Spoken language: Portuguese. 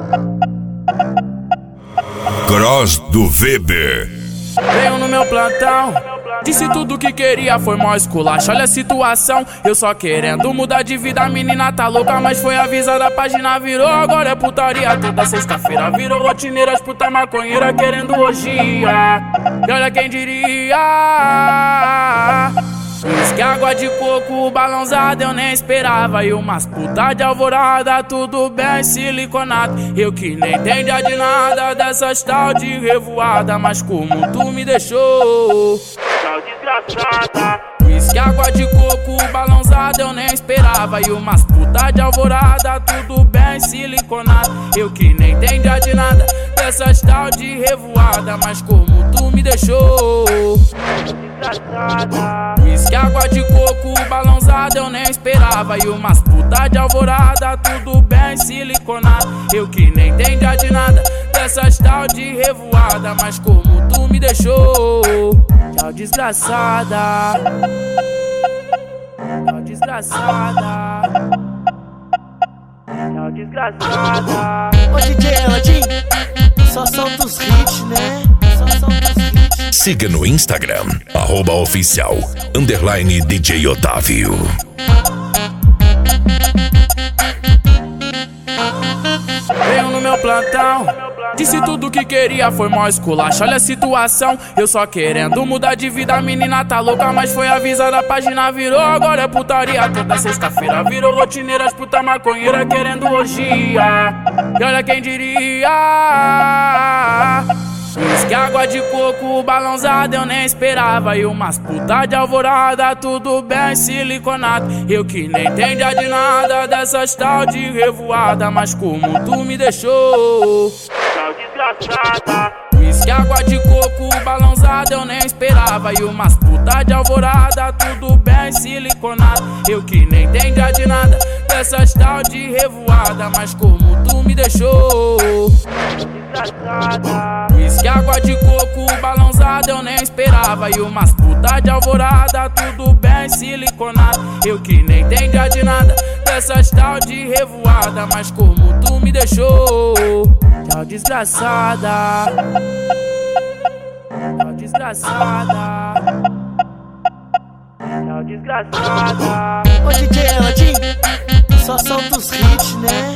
Cross do Weber. Veio no meu plantão, disse tudo que queria, foi mó esculacho, olha a situação. Eu só querendo mudar de vida, a menina tá louca, mas foi avisada, a página virou, agora é putaria. Toda sexta-feira virou rotineira, as puta maconheira querendo orgia. E olha quem diria, que água de coco balãozada eu nem esperava. E umas puta de alvorada, tudo bem siliconado. Eu que nem entendia de nada dessas tal de revoada, mas como tu me deixou, tal desgraçada. Que água de coco balãozada eu nem esperava. E umas puta de alvorada, tudo bem siliconado. Eu que nem entendia de nada dessas tal de revoada, mas como tu me deixou, que água de coco balãozada eu nem esperava. E umas puta de alvorada, tudo bem siliconado. Eu que nem entendia de nada dessas tal de revoada, mas como tu me deixou, tchau desgraçada. Tchau desgraçada. Tchau desgraçada. Ô DJ Eladin, só solta os hits, né? Só solta os hits. Siga no Instagram, @oficial_DJ Otávio. Veio no meu plantão, disse tudo que queria, foi mó esculacho, olha a situação. Eu só querendo mudar de vida, a menina tá louca, mas foi avisada, a página virou, agora é putaria. Toda sexta-feira virou rotineira, as puta maconheira querendo orgia. E olha quem diria, que água de coco balãozada eu nem esperava. E umas puta de alvorada, tudo bem siliconado. Eu que nem entendia de nada dessas tal de revoada, mas como tu me deixou, tchau desgraçada. Que água de coco balãozada eu nem esperava. E umas puta de alvorada, tudo bem siliconado. Eu que nem entendia de nada dessas tal de revoada, mas como tu me deixou, desgraçada. Que água de coco balãozada eu nem esperava. E umas puta de alvorada, tudo bem siliconado. Eu que nem entendia de nada dessas tal de revoada, mas como tu me deixou, tchau desgraçada. Tchau desgraçada. Tchau desgraçada. Ô DJ Eladin, só solta os hits, né?